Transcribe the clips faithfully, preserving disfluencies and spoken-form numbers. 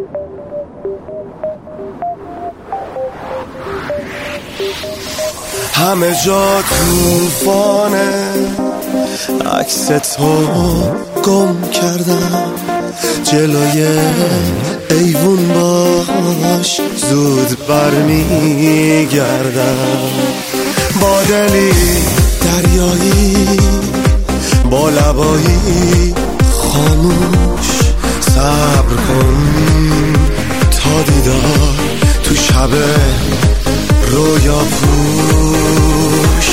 همه جا توفانه، عکس تو گم کردم، جلوی ایوون باش زود برمیگردم. با دلی دریایی، با لبایی خاموش، صبر کن تا دیدار تو شب رویا پوش.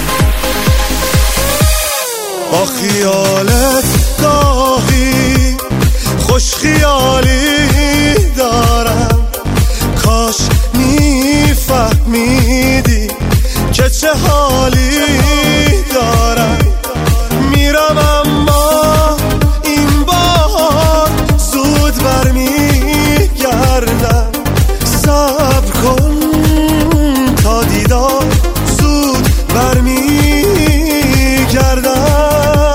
با خیالت گاهی خوش خیالی دارم، کاش میفهمیدی که چه حالی دارم. میرم اما این بار زود برمیگردم، صبر کن تا دیدار زود برمیگردم.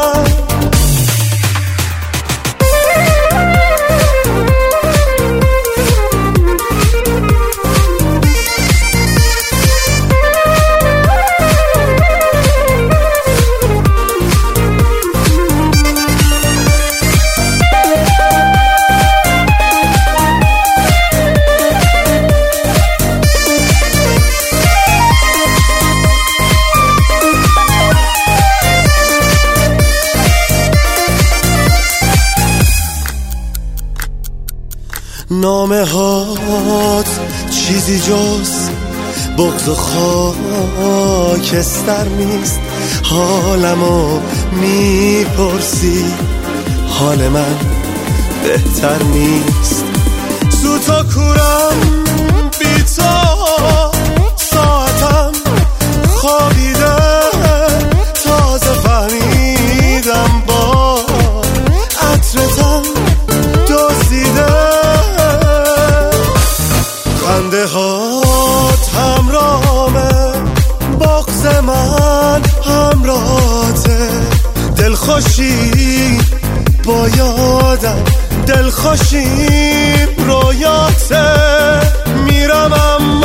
نامه هات چیزی جز بغض و خاکستر نیست. حالمو میپرسی، حال من بهتر نیست. سوتا کورم بی تا ساعتم خوابیده، تازه فهمیدم با عطرتم دزدیده. خنده هات همراهمه، بغض من همراهته. دلخوشی با یادم، دلخوشی رویاته. میرم اما